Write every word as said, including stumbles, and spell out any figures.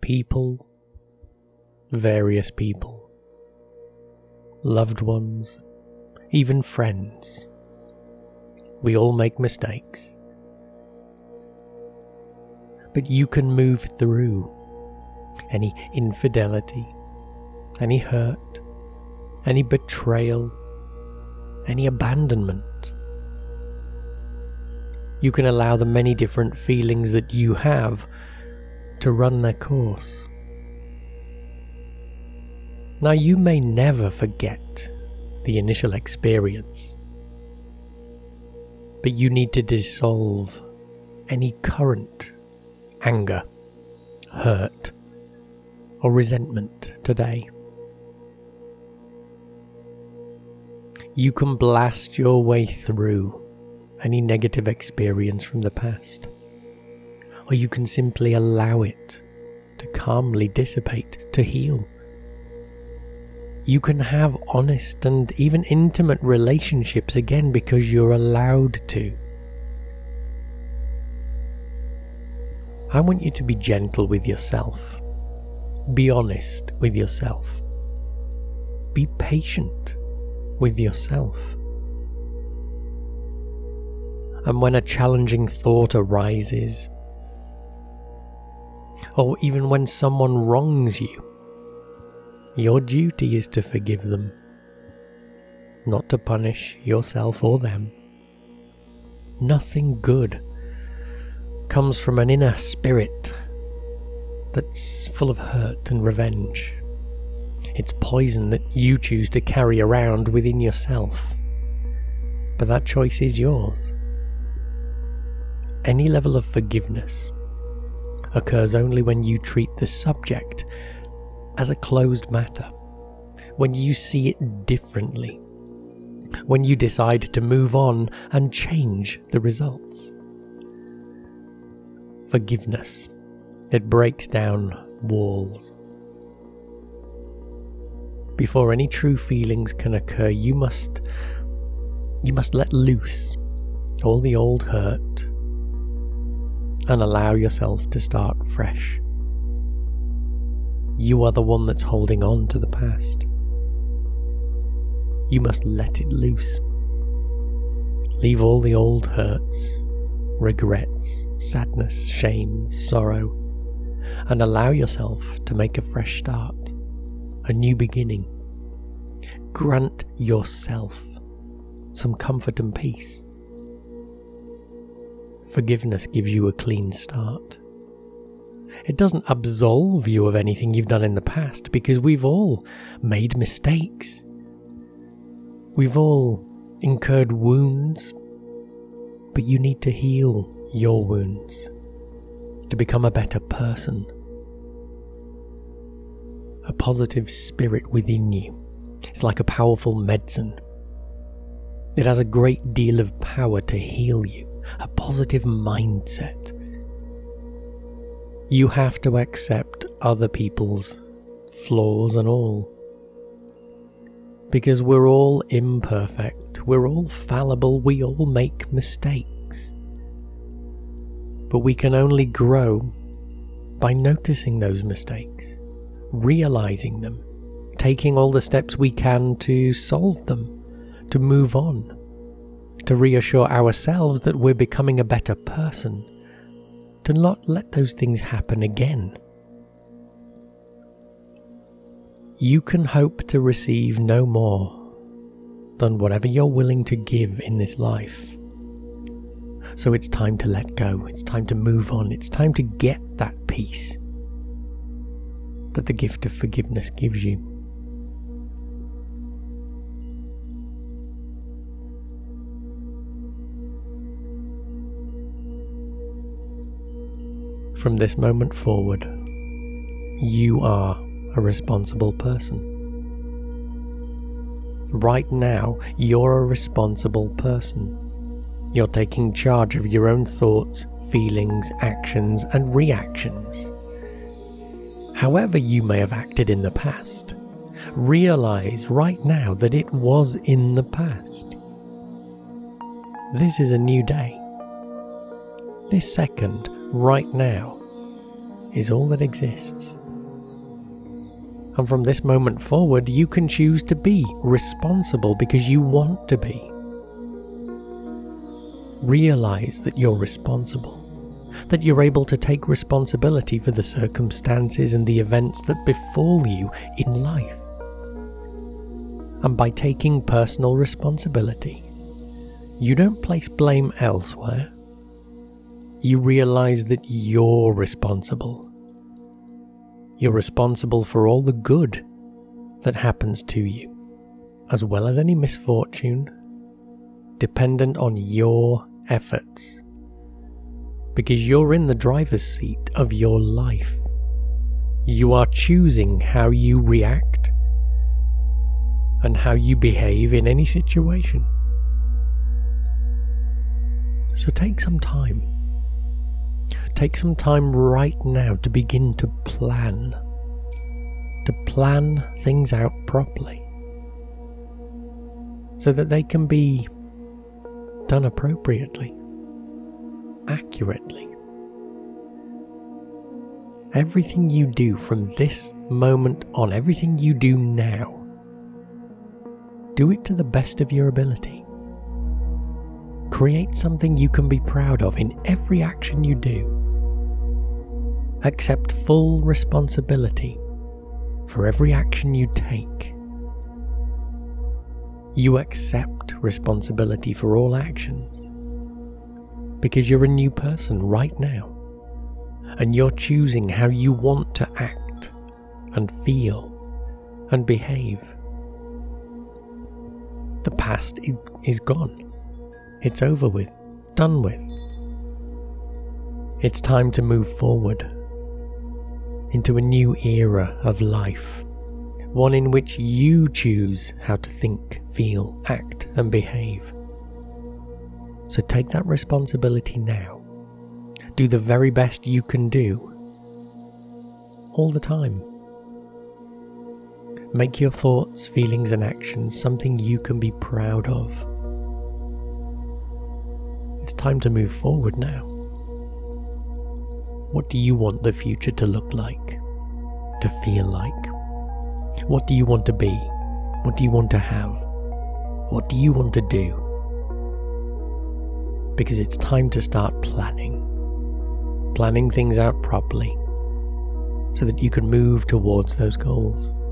people, various people, loved ones, even friends. We all make mistakes. But you can move through any infidelity, any hurt, any betrayal, any abandonment. You can allow the many different feelings that you have to run their course. Now, you may never forget the initial experience, but you need to dissolve any current anger, hurt, or resentment today. You can blast your way through any negative experience from the past, or you can simply allow it to calmly dissipate, to heal. You can have honest and even intimate relationships again because you're allowed to. I want you to be gentle with yourself. Be honest with yourself. Be patient with yourself. And when a challenging thought arises, or even when someone wrongs you, your duty is to forgive them, not to punish yourself or them. Nothing good comes from an inner spirit that's full of hurt and revenge. It's poison that you choose to carry around within yourself, but that choice is yours. Any level of forgiveness occurs only when you treat the subject as a closed matter, when you see it differently, when you decide to move on and change the results. Forgiveness, it breaks down walls. Before any true feelings can occur, you must, you must let loose all the old hurt and allow yourself to start fresh. You are the one that's holding on to the past. You must let it loose. Leave all the old hurts, regrets, sadness, shame, sorrow, and allow yourself to make a fresh start, a new beginning. Grant yourself some comfort and peace. Forgiveness gives you a clean start. It doesn't absolve you of anything you've done in the past, because we've all made mistakes. We've all incurred wounds, but you need to heal your wounds to become a better person. A positive spirit within you. It's like a powerful medicine. It has a great deal of power to heal you. A positive mindset. You have to accept other people's flaws and all. Because we're all imperfect. We're all fallible. We all make mistakes. But we can only grow by noticing those mistakes, realizing them, taking all the steps we can to solve them, to move on, to reassure ourselves that we're becoming a better person, to not let those things happen again. You can hope to receive no more than whatever you're willing to give in this life. So it's time to let go, it's time to move on, it's time to get that peace that the gift of forgiveness gives you. From this moment forward, you are a responsible person. Right now, you're a responsible person. You're taking charge of your own thoughts, feelings, actions, and reactions. However you may have acted in the past, realize right now that it was in the past. This is a new day. This second, right now, is all that exists. And from this moment forward, you can choose to be responsible because you want to be. Realize that you're responsible, that you're able to take responsibility for the circumstances and the events that befall you in life. And by taking personal responsibility, you don't place blame elsewhere. You realize that you're responsible. You're responsible for all the good that happens to you, as well as any misfortune, dependent on your efforts. Because you're in the driver's seat of your life. You are choosing how you react and how you behave in any situation. So take some time. Take some time right now to begin to plan. To plan things out properly. So that they can be done appropriately, accurately. Everything you do from this moment on, everything you do now, do it to the best of your ability. Create something you can be proud of in every action you do. Accept full responsibility for every action you take. You accept responsibility for all actions because you're a new person right now, and you're choosing how you want to act and feel and behave. The past is gone. It's over with, done with. It's time to move forward into a new era of life, one in which you choose how to think, feel, act, and behave. So take that responsibility now. Do the very best you can do, all the time. Make your thoughts, feelings, and actions something you can be proud of. It's time to move forward now. What do you want the future to look like? To feel like? What do you want to be? What do you want to have? What do you want to do? Because it's time to start planning. Planning things out properly so that you can move towards those goals.